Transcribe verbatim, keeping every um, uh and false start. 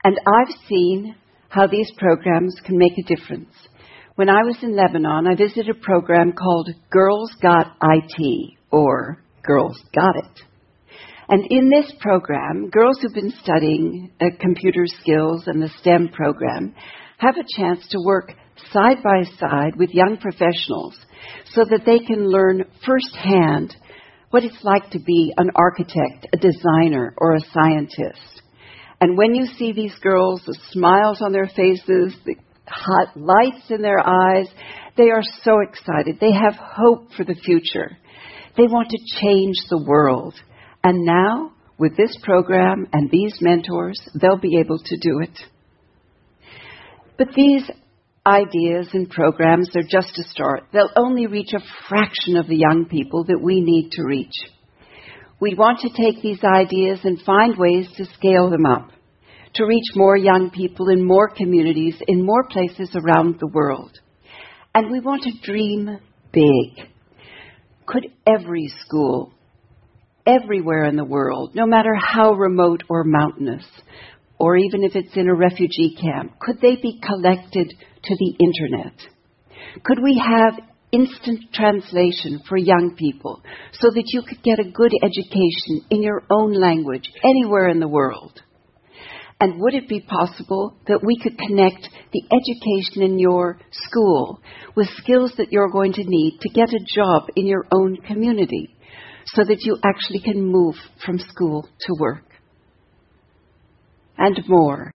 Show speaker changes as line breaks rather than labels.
And I've seen how these programs can make a difference. When I was in Lebanon, I visited a program called Girls Got I T, or Girls Got It. And in this program, girls who've been studying uh, computer skills and the STEM program have a chance to work side by side with young professionals so that they can learn firsthand what it's like to be an architect, a designer, or a scientist. And when you see these girls, the smiles on their faces, the hot lights in their eyes, they are so excited. They have hope for the future. They want to change the world. And now, with this program and these mentors, they'll be able to do it. But these ideas and programs are just a start. They'll only reach a fraction of the young people that we need to reach. We want to take these ideas and find ways to scale them up, to reach more young people in more communities, in more places around the world. And we want to dream big. Could every school, everywhere in the world, no matter how remote or mountainous, or even if it's in a refugee camp, could they be connected to the internet? Could we have instant translation for young people so that you could get a good education in your own language anywhere in the world? And would it be possible that we could connect the education in your school with skills that you're going to need to get a job in your own community so that you actually can move from school to work? And more.